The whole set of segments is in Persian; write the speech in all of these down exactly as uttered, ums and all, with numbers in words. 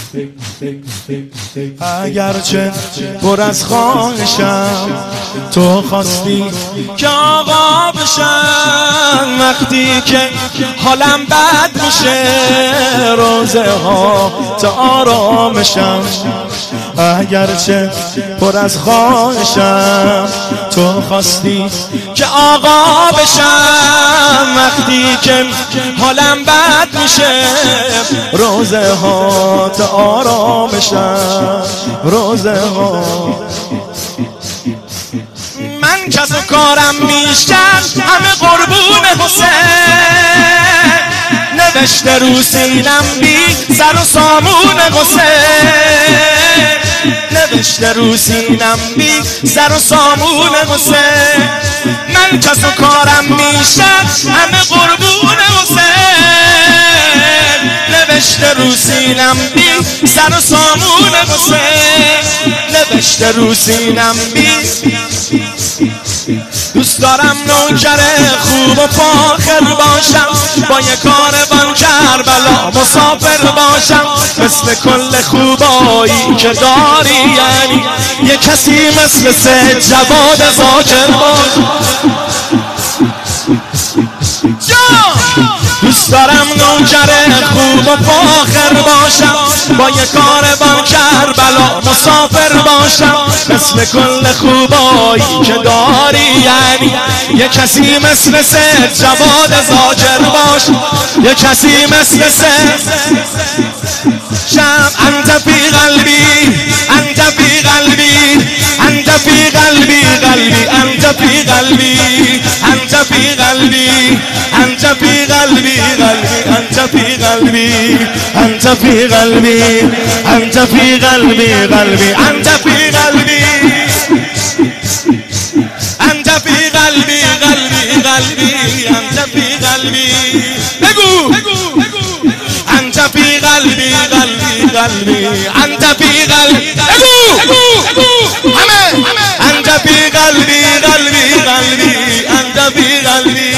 اگرچه پر از خواهشم تو خواستی که آقا بشم، وقتی که حالم بد میشه روزه ها تا آرامشم. اگرچه پر از خواهشم تو خواستی که آقا بشم، وقتی که حالم بد میشه روزه ها تا آرامشم. روزه ها من کس و کارم میشم همه قربون حسین، نوشته رو سینم بی سر و سامون حسین، نوشته رو سینم بی سر و سامون حسین. من کس و کارم میشم همه قربون حسین، نوشته رو سینم بی سر و سامون حسین، نوشته رو سینم بی. دوست دارم نوکر خوب و فاخر باشم، با یک کاروان کربلا مسافر باشم، مثل کل خوبایی که داری یعنی یه کسی مثل سید جواد ذاکر باش. دوست دارم نوکر خوب و فاخر باشم، با یک کاروان کربلا مسافر باشم، مثل کل خوبایی که داری یعنی یه کسی مثل سید جواد ذاکر باش، یه کسی مثل سید شم. انت فی قلبی انت فی قلبی انت فی قلبی قلبی انت فی قلبی انت فی قلبی انت فی قلبی قلبی انت فی قلبی انت فی قلبی انت فی قلبی قلبی انت فی قلبی انت فی قلبی قلبی قلبی انت فی قلبی. بگو انت فی قلبی قلبی قلبی انت فی قلبی. بگو همه انت فی قلبی قلبی قلبی انت فی قلبی.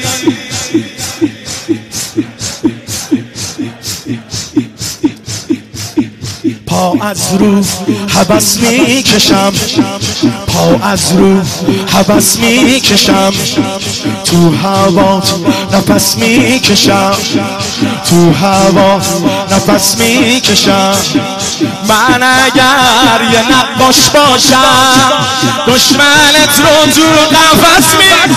پا از رو هوس می کشم، پا از رو هوس می کشم، تو هوا نفس می کشم، تو هوا نفس می کشم. من اگر یه نقاش باشم دشمنت رو تو قفس می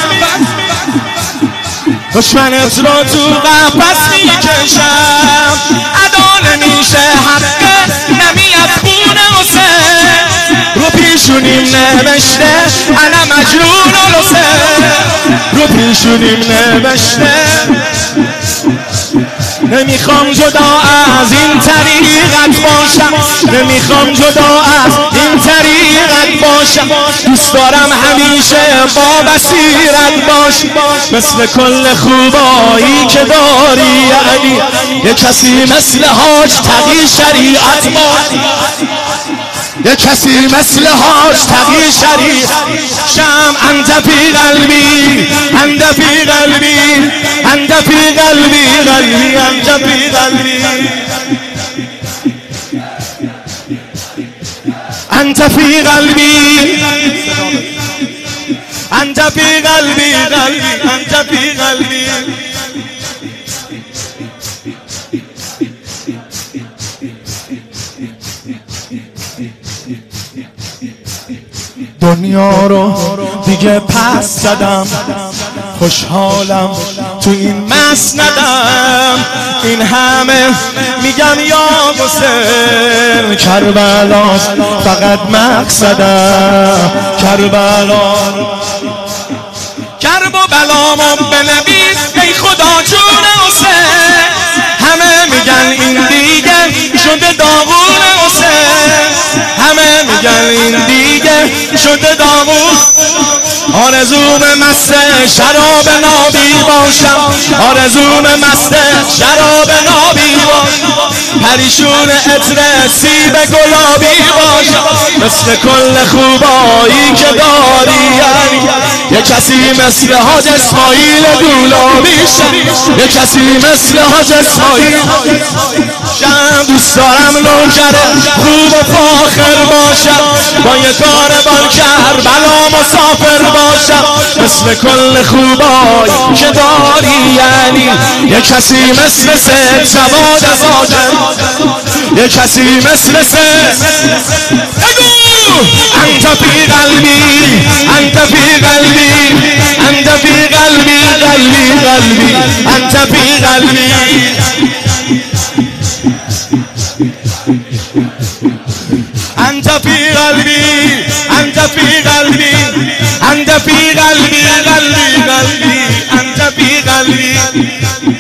دشمنت رو تو قفس می کشم. ادا نمیشه حقه نمیاد خون حسین، رو پیشونیم نوشته انا مجنون حسین، رو پیشونیم نوشته. نمیخوام جدا از این طریقت باشم، نمیخوام جدا از این طریقت باشم. دوست دارم همیشه با بصیرت باش، مثل کل خوبایی که داری یعنی یه کسی مثل حاج تقی شریعت باش، یه کسی مثل حاج تقی شریعت شم. انت فی قلبی انت فی قلبی انت فی قلبی قلبی انت فی قلبی انت فی قلبی انت فی قلبی قلبی انت فی قلبی. دنیا رو دیگه پس زدم، خوشحالم تو این مسندم. این همه میگم یا حسین، کربلاست فقط مقصدم. کربلا کرب و بلامو بنویس ای خدا جون حسین. همه میگن این دیگه شده داغون حسین، همه میگن این دیگه شده داغون. آرزوم مست شراب نابی باشم، آرزوم مست شراب نابی باشم، پریشون عطر سیب گلابی باشم، مثل کل خوبایی که داری یعنی یه کسی مثل حاج اسماعیل دولابی شم، یه کسی مثل حاج اسماعیل شم. دوست دارم نوکر خوب و فاخر باشم، با یه کاروان کربلا مسافر باشم، مثل کل خوبایی که داری یعنی یه کسی مثل سید جواد زاده، یه کسی مثل سید انت فی قلبی انت فی قلبی انت فی قلبی قلبی قلبی انت فی قلبی انت فی قلبی انت فی قلبی انت فی قلبی قلبی قلبی انت فی قلبی